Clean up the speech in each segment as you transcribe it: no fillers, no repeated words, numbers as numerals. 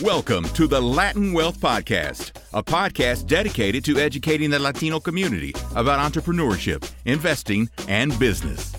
Welcome to the Latin Wealth Podcast, a podcast dedicated to educating the Latino community about entrepreneurship, investing, and business.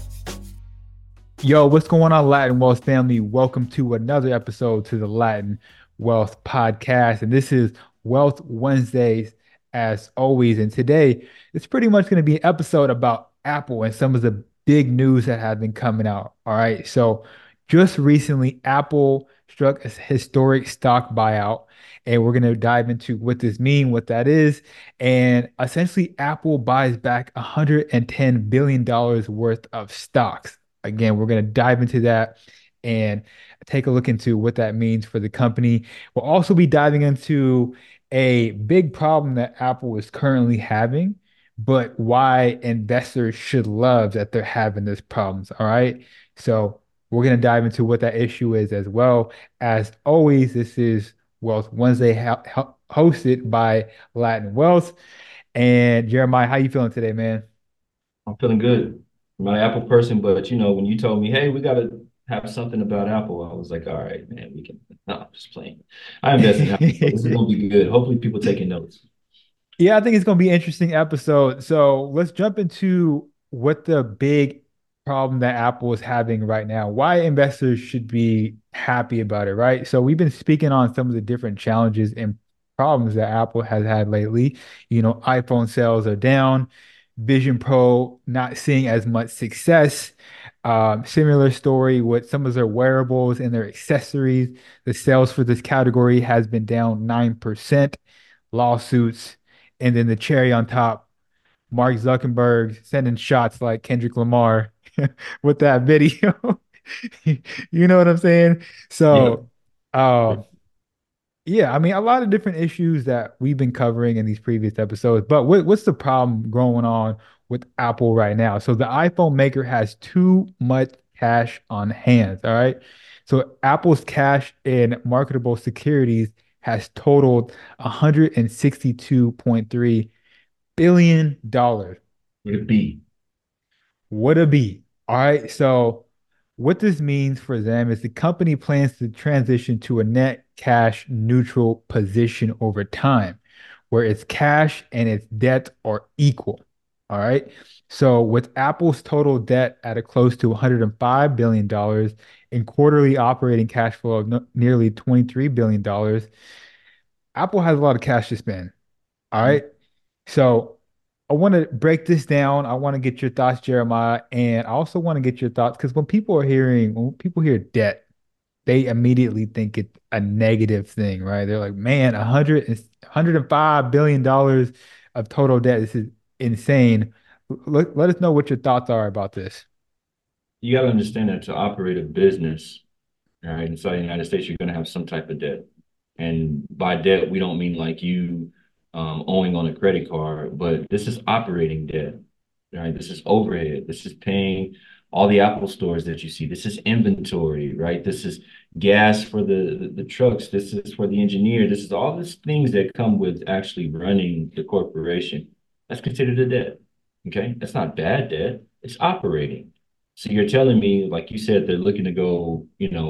Yo, what's going on, Latin Wealth family? Welcome to another episode to the Latin Wealth Podcast. And this is Wealth Wednesdays, as always. And today, it's pretty much going to be an episode about Apple and some of the big news that have been coming out. All right. So, just recently, Apple struck a historic stock buyout. And we're going to dive into what this means, what that is. And essentially, Apple buys back $110 billion worth of stocks. Again, we're going to dive into that and take a look into what that means for the company. We'll also be diving into a big problem that Apple is currently having, but why investors should love that they're having this problems. All right. So we're going to dive into what that issue is as well. As always, this is Wealth Wednesday hosted by Latin Wealth. And Jeremiah, how you feeling today, man? I'm feeling good. I'm not an Apple person, but when you told me, hey, we got to have something about Apple, I was like, all right, man, we can. No, I'm just playing. I invest in Apple, so this is gonna be good. Hopefully, people taking notes. Yeah, I think it's going to be an interesting episode. So let's jump into what the big problem that Apple is having right now, why investors should be happy about it, right? So we've been speaking on some of the different challenges and problems that Apple has had lately. iPhone sales are down, Vision Pro not seeing as much success. Similar story with some of their wearables and their accessories. The sales for this category has been down 9%. Lawsuits. And then the cherry on top, Mark Zuckerberg sending shots like Kendrick Lamar with that video. You know what I'm saying? Yep. So, um, yeah, I mean, a lot of different issues that we've been covering in these previous episodes. But what's the problem going on with Apple right now? So the iPhone maker has too much cash on hand. All right. So Apple's cash in marketable securities has totaled $162.3 billion dollars. Would it be? What a beat. All right. So, what this means for them is the company plans to transition to a net cash neutral position over time, where its cash and its debt are equal. All right. So, with Apple's total debt at a close to $105 billion dollars and quarterly operating cash flow of nearly $23 billion dollars, Apple has a lot of cash to spend. All right. So I want to break this down. I want to get your thoughts, Jeremiah, and I also want to get your thoughts because when people hear debt, they immediately think it's a negative thing, right? They're like, man, 105 billion dollars of total debt. This is insane. Let us know what your thoughts are about this. You got to understand that to operate a business, all right, inside the United States, you're going to have some type of debt. And by debt, we don't mean like you owing on a credit card, but this is operating debt, right? This is overhead. This is paying all the Apple stores that you see. This is inventory, right? This is gas for the trucks. This is for the engineer. This is all these things that come with actually running the corporation. That's considered a debt. Okay. That's not bad debt. It's operating. So you're telling me, like you said, they're looking to go,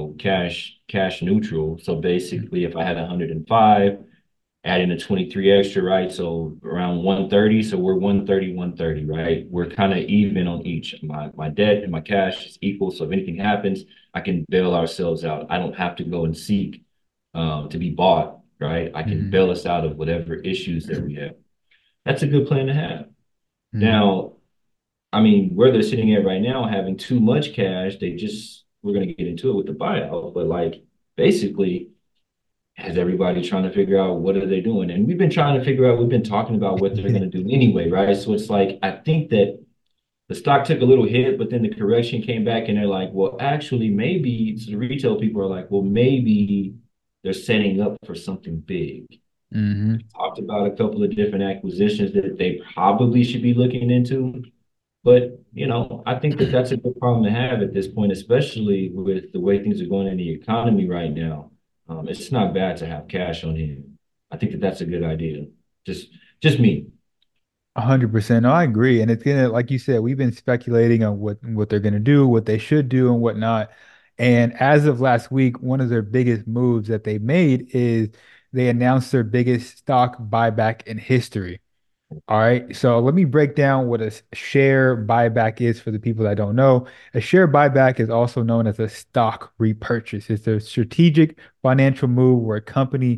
cash neutral. So basically, if I had 105, add in a 23 extra, right? So around 130. So we're 130, 130, right? We're kind of even on each. My debt and my cash is equal. So if anything happens, I can bail ourselves out. I don't have to go and seek to be bought, right? I can Mhm. bail us out of whatever issues that we have. That's a good plan to have. Mhm. Now, I mean, where they're sitting at right now, having too much cash, we're going to get into it with the buyout, but like basically, has everybody trying to figure out what are they doing? And we've been trying to figure out, we've been talking about what they're going to do anyway, right? So it's like, I think that the stock took a little hit, but then the correction came back and they're like, well, actually, maybe so the retail people are like, well, maybe they're setting up for something big. Mhm. Talked about a couple of different acquisitions that they probably should be looking into. But, I think that that's a good problem to have at this point, especially with the way things are going in the economy right now. It's not bad to have cash on hand. I think that that's a good idea. Just, just me. 100%. No, I agree. And it's gonna, like you said, we've been speculating on what they're gonna do, what they should do, and whatnot. And as of last week, one of their biggest moves that they made is they announced their biggest stock buyback in history. All right. So let me break down what a share buyback is for the people that don't know. A share buyback is also known as a stock repurchase. It's a strategic financial move where a company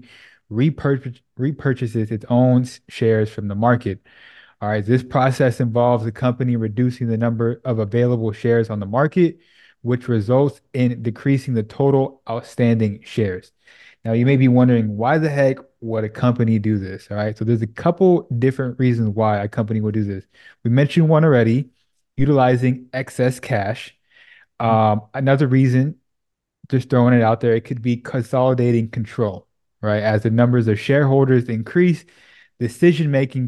repurchases its own shares from the market. All right. This process involves the company reducing the number of available shares on the market, which results in decreasing the total outstanding shares. Now, you may be wondering why the heck would a company do this? All right. So there's a couple different reasons why a company would do this. We mentioned one already, utilizing excess cash. Another reason, just throwing it out there, it could be consolidating control, right? As the numbers of shareholders increase, decision making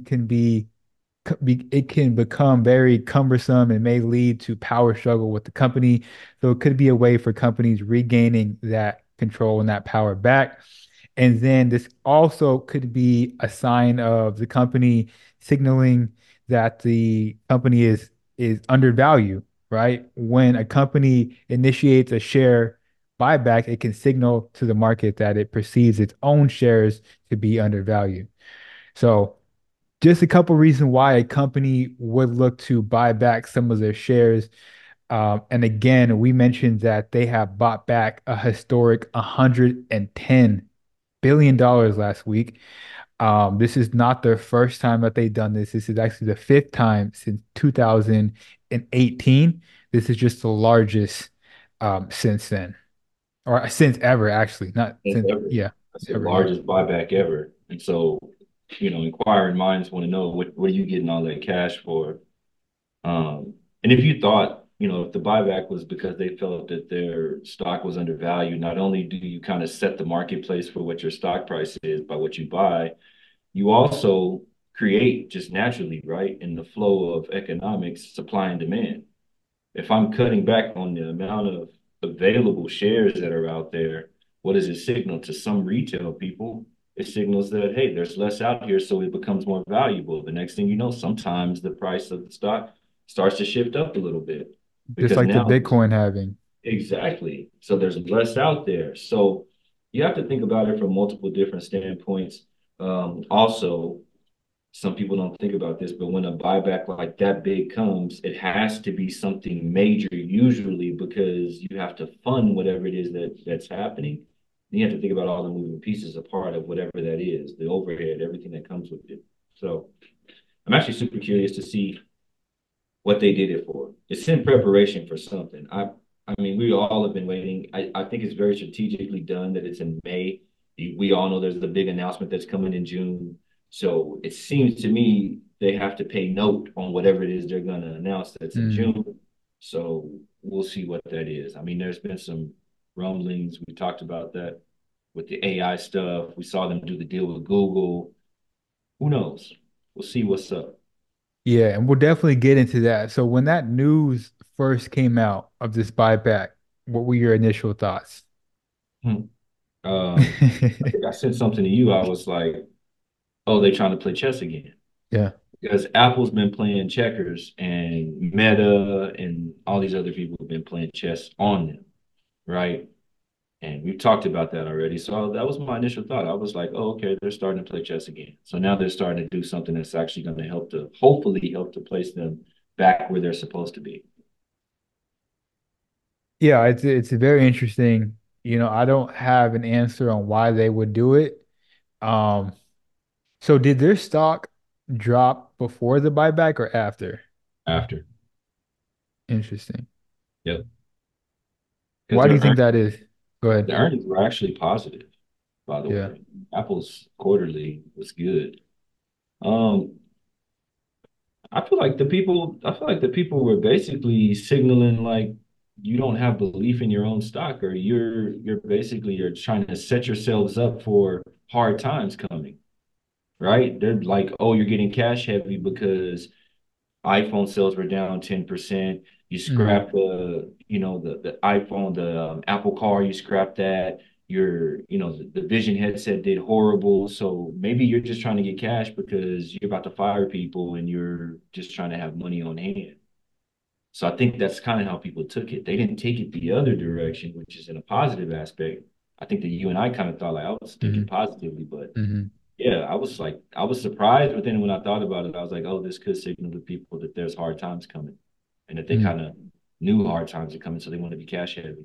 it can become very cumbersome and may lead to power struggle with the company. So it could be a way for companies regaining that control and that power back. And then this also could be a sign of the company signaling that the company is undervalued, right? When a company initiates a share buyback, it can signal to the market that it perceives its own shares to be undervalued. So just a couple reasons why a company would look to buy back some of their shares. And again, we mentioned that they have bought back a historic $110 billion last week. This is not their first time that they've done this. This is actually the fifth time since 2018. This is just the largest since then, or since ever, actually. Not That's since, ever. yeah, That's the ever, yeah. largest buyback ever. And so, inquiring minds want to know what are you getting all that cash for? And if you thought, if the buyback was because they felt that their stock was undervalued, not only do you kind of set the marketplace for what your stock price is by what you buy, you also create just naturally, right, in the flow of economics, supply and demand. If I'm cutting back on the amount of available shares that are out there, what does it signal to some retail people? It signals that, hey, there's less out here, so it becomes more valuable. The next thing you know, sometimes the price of the stock starts to shift up a little bit Just because like the now, Bitcoin having. exactly. So there's less out there. So you have to think about it from multiple different standpoints. Also, some people don't think about this, but when a buyback like that big comes, it has to be something major usually because you have to fund whatever it is that's happening. And you have to think about all the moving pieces, a part of whatever that is, the overhead, everything that comes with it. So I'm actually super curious to see what they did it for. It's in preparation for something. I mean, we all have been waiting. I think it's very strategically done that it's in May. We all know there's the big announcement that's coming in June. So it seems to me they have to pay note on whatever it is they're going to announce that's in Mm. June. So we'll see what that is. I mean, there's been some rumblings. We talked about that with the AI stuff. We saw them do the deal with Google. Who knows? We'll see what's up. Yeah, and we'll definitely get into that. So when that news first came out of this buyback, what were your initial thoughts? Hmm. I think I said something to you. I was like, oh, they trying to play chess again. Yeah. Because Apple's been playing checkers and Meta and all these other people have been playing chess on them, right? And we've talked about that already. So that was my initial thought. I was like, oh, okay, they're starting to play chess again. So now they're starting to do something that's actually going to hopefully help to place them back where they're supposed to be. Yeah, it's very interesting. I don't have an answer on why they would do it. Um, so did their stock drop before the buyback or after? After. Interesting. Yep. Because Why do you think that is? Go ahead. the earnings were actually positive, by the Yeah. way. Apple's quarterly was good. Um, I feel like the people were basically signaling like you don't have belief in your own stock or you're trying to set yourselves up for hard times coming, right? They're like, oh, you're getting cash heavy because iPhone sales were down 10%. You Mm. scrap the iPhone, the Apple Car, you scrap that. The Vision headset did horrible. So maybe you're just trying to get cash because you're about to fire people and you're just trying to have money on hand. So I think that's kind of how people took it. They didn't take it the other direction, which is in a positive aspect. I think that you and I kind of thought like I was thinking Hmm. positively, but Hmm. yeah, I was surprised, but then when I thought about it, I was like, oh, this could signal to people that there's hard times coming and that they Hmm. kind of knew hard times are coming, so they want to be cash heavy.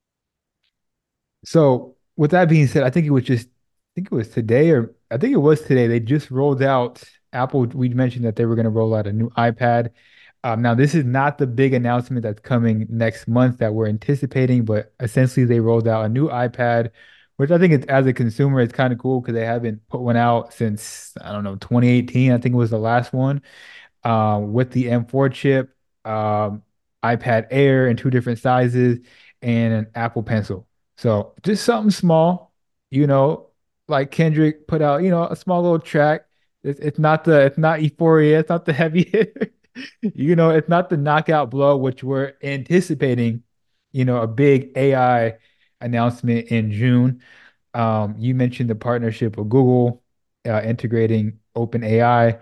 So with that being said, I think it was today, or I think it was today. They just rolled out Apple. We mentioned that they were going to roll out a new iPad. Now, this is not the big announcement that's coming next month that we're anticipating, but essentially they rolled out a new iPad, which I think as a consumer, it's kind of cool because they haven't put one out since, I don't know, 2018. I think it was the last one, with the M4 chip, um, iPad Air in two different sizes, and an Apple Pencil. So just something small, you know, like Kendrick put out, a small little track. It's not Euphoria, it's not the heavy hitter. It's not the knockout blow, which we're anticipating, a big AI announcement in June. You mentioned the partnership with Google, integrating OpenAI.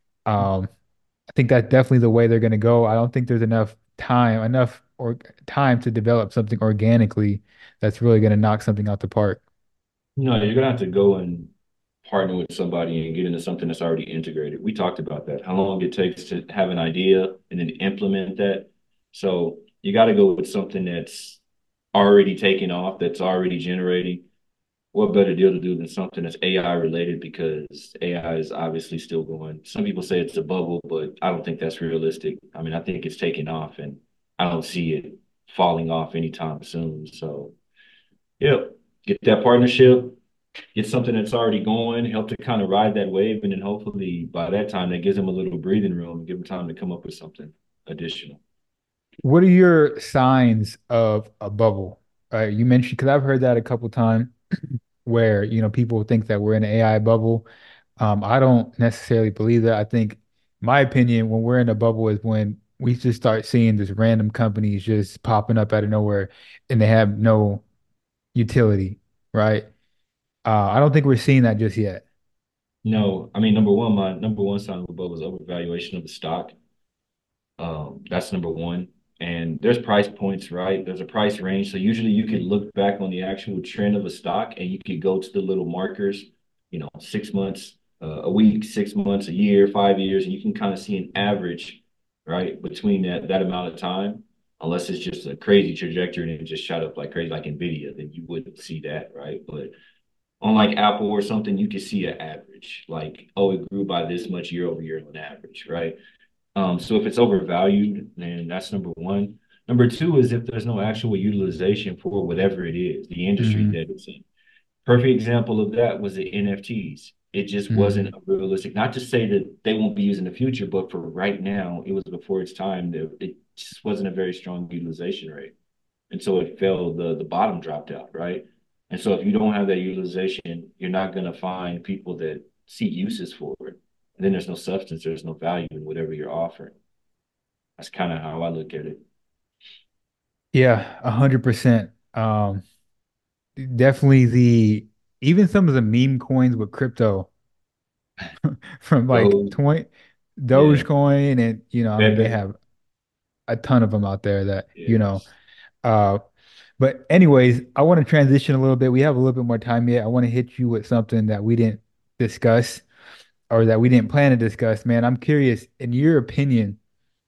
I think that's definitely the way they're going to go. I don't think there's enough or time to develop something organically that's really going to knock something out the park. You're gonna have to go and partner with somebody and get into something that's already integrated. We talked about that, how long it takes to have an idea and then implement that. So you got to go with something that's already taking off, that's already generating. What better deal to do than something that's AI related because AI is obviously still going. Some people say it's a bubble, but I don't think that's realistic. I mean, I think it's taking off and I don't see it falling off anytime soon. So, yeah, get that partnership, get something that's already going, help to kind of ride that wave, and then hopefully by that time that gives them a little breathing room, give them time to come up with something additional. What are your signs of a bubble? You mentioned, because I've heard that a couple times where, people think that we're in an AI bubble. I don't necessarily believe that. I think, my opinion, when we're in a bubble is when we just start seeing this random companies just popping up out of nowhere and they have no utility, right? I don't think we're seeing that just yet. No, I mean number one, my number one sign of a bubble is overvaluation of the stock. That's number one. And there's price points, right? There's a price range. So usually you can look back on the actual trend of a stock and you could go to the little markers, 6 months, a week, 6 months, a year, 5 years, and you can kind of see an average, right, between that amount of time. Unless it's just a crazy trajectory and it just shot up like crazy, like Nvidia, then you wouldn't see that, right? But on like Apple or something, you can see an average, like, oh, it grew by this much year over year on average, right? So if it's overvalued, then that's number one. Number two is if there's no actual utilization for whatever it is, the industry Hmm. that it's in. Perfect example of that was the NFTs. It just wasn't Hmm. a realistic, not to say that they won't be used in the future, but for right now, it was before its time that it just wasn't a very strong utilization rate. And so it fell, the bottom dropped out, right? And so if you don't have that utilization, you're not going to find people that see uses for it. And then there's no substance, there's no value in whatever you're offering. That's kind of how I look at it. Yeah, 100%. Definitely even some of the meme coins with crypto from like Go, 20 yeah, Dogecoin, and I mean they Pepe, have a ton of them out there that, yes. uh but anyways, I want to transition a little bit. We have a little bit more time yet. I want to hit you with something that we didn't discuss or that we didn't plan to discuss, man. I'm curious, in your opinion,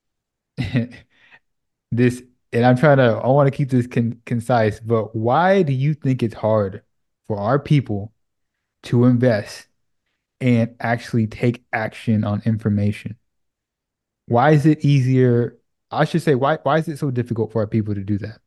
this, and I want to keep this concise, but why do you think it's hard for our people to invest and actually take action on information? Why is it easier? I should say, why is it so difficult for our people to do that?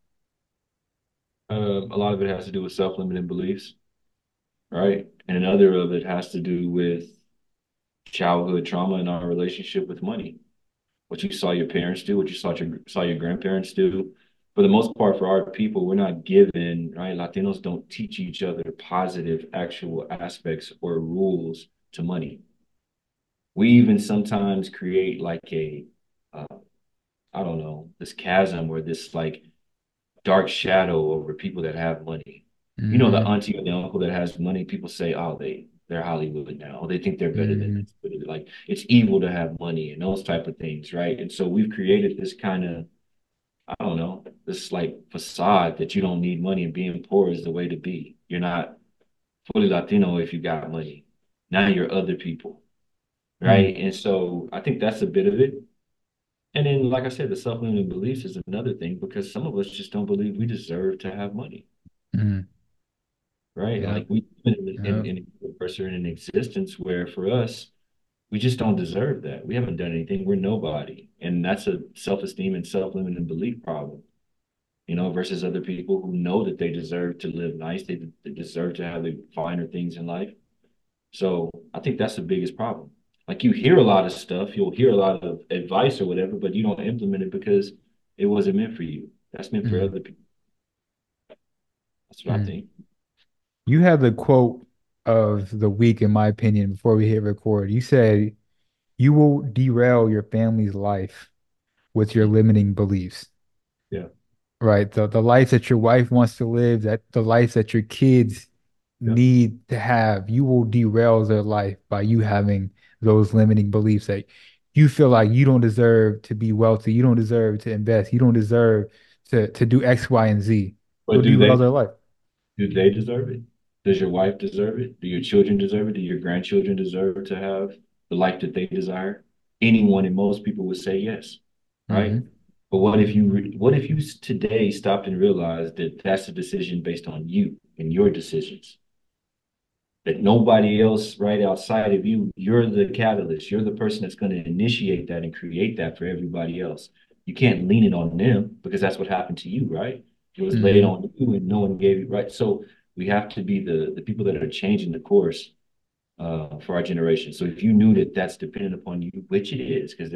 A lot of it has to do with self-limiting beliefs, right? And another of it has to do with childhood trauma and our relationship with money. What you saw your parents do, what you saw your grandparents do. For the most part, for our people, we're not given, right? Latinos don't teach each other positive actual aspects or rules to money. We even sometimes create like uh, I don't know, this chasm or this like dark shadow over people that have money. The Hmm. auntie or the uncle that has money, people say, oh, they're Hollywood now. Or they think they're better than Hmm. this. But like it's evil to have money and those type of things, right? And so we've created this kind of, I don't know, this like facade that you don't need money and being poor is the way to be. You're not fully Latino if you got money. Now you're other people, right? And so I think that's a bit of it. And then, like I said, the self-limiting beliefs is another thing because some of us just don't believe we deserve to have money, Hmm. right? Yep. Like we live Yep. in a universe or in an existence where for us, we just don't deserve that. We haven't done anything. We're nobody. And that's a self-esteem and self-limiting belief problem, versus other people who know that they deserve to live nice. They deserve to have the finer things in life. So I think that's the biggest problem. Like you hear a lot of stuff, you'll hear a lot of advice or whatever, but you don't implement it because it wasn't meant for you. That's meant for Mm. other people. That's what I Mm. think. You had the quote of the week, in my opinion, before we hit record. You said you will derail your family's life with your Mm. limiting beliefs, Yeah. right? The life that your wife wants to live, that the life that your kids Yeah. need to have, you will derail their life by you having those limiting beliefs that you feel like you don't deserve to be wealthy, you don't deserve to invest, you don't deserve to do X, Y, and Z. But You'll derail their life. do they deserve it? Does your wife deserve it? Do your children deserve it? Do your grandchildren deserve to have the life that they desire? Anyone and most people would say yes, right? Hmm. But what if you today stopped and realized that that's a decision based on you and your decisions? That nobody else right outside of you, you're the catalyst. You're the person that's going to initiate that and create that for everybody else. You can't lean it on them because that's what happened to you, right? It was laid Hmm. on you and no one gave you, right? So we have to be the people that are changing the course for our generation. So if you knew that that's dependent upon you, which it is, because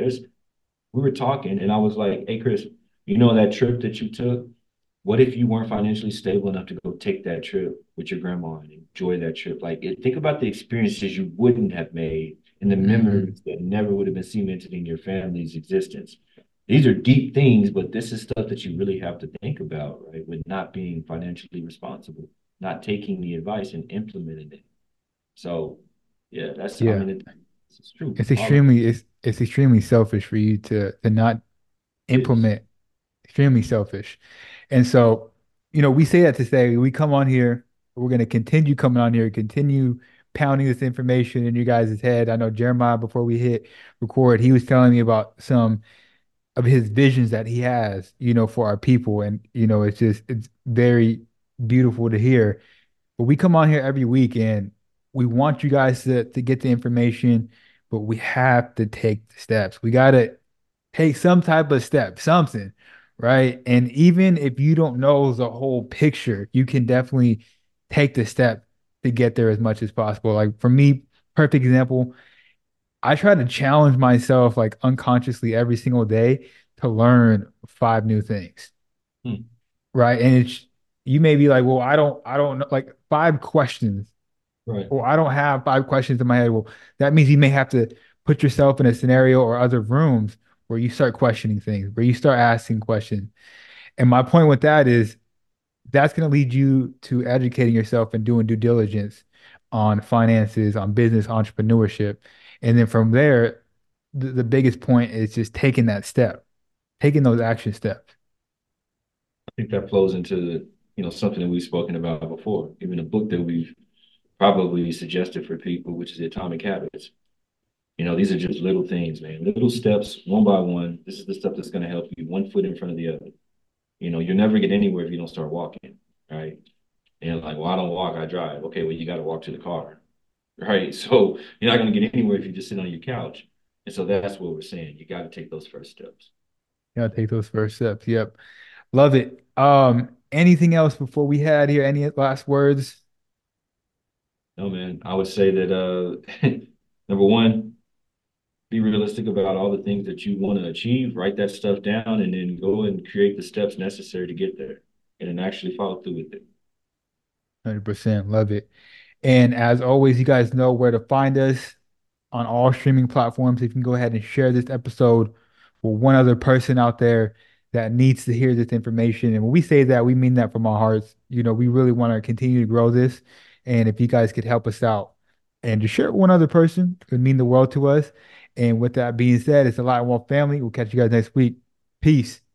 we were talking and I was like, hey, Chris, that trip that you took? What if you weren't financially stable enough to go take that trip with your grandma and enjoy that trip? Like, think about the experiences you wouldn't have made and the Hmm. memories that never would have been cemented in your family's existence. These are deep things, but this is stuff that you really have to think about, right? With not being financially responsible, not taking the advice and implementing it. So, yeah, I Yeah. mean, it's true. It's All of it's extremely selfish for you to not it is. implement, extremely selfish. And so, we say that to say we come on here, we're going to continue coming on here, continue pounding this information in you guys' head. I know Jeremiah, before we hit record, he was telling me about some of his visions that he has, for our people. And, it's very beautiful to hear. But we come on here every week and we want you guys to get the information, but we have to take the steps. We got to take some type of step, something, right? And even if you don't know the whole picture, you can definitely take the step to get there as much as possible. Like for me, perfect example, I try to challenge myself like unconsciously every single day to learn five new things, Hmm. right? And you may be like, well, I don't know, like five questions, Right. or I don't have five questions in my head. Well, that means you may have to put yourself in a scenario or other rooms where you start questioning things, where you start asking questions. And my point with that is that's going to lead you to educating yourself and doing due diligence on finances, on business, entrepreneurship. And then from there, the biggest point is just taking that step, taking those action steps. I think that flows into, something that we've spoken about before, even a book that we've probably suggested for people, which is the Atomic Habits. These are just little things, man, little steps, one by one. This is the stuff that's going to help you one foot in front of the other. You'll never get anywhere if you don't start walking, right? And like, well, I don't walk, I drive. Okay, well, you got to walk to the car, right? So you're not going to get anywhere if you just sit on your couch. And so that's what we're saying. You got to take those first steps. You gotta take those first steps. Yep. Love it. Anything else before we had here? Any last words? No, man, I would say that number one, be realistic about all the things that you want to achieve, write that stuff down, and then go and create the steps necessary to get there and then actually follow through with it. 100%. Love it. And as always, you guys know where to find us on all streaming platforms. If you can go ahead and share this episode with one other person out there that needs to hear this information. And when we say that, we mean that from our hearts. We really want to continue to grow this. And if you guys could help us out, and to share it with one other person. It would mean the world to us. And with that being said, it's a Lot in Wealth family. We'll catch you guys next week. Peace.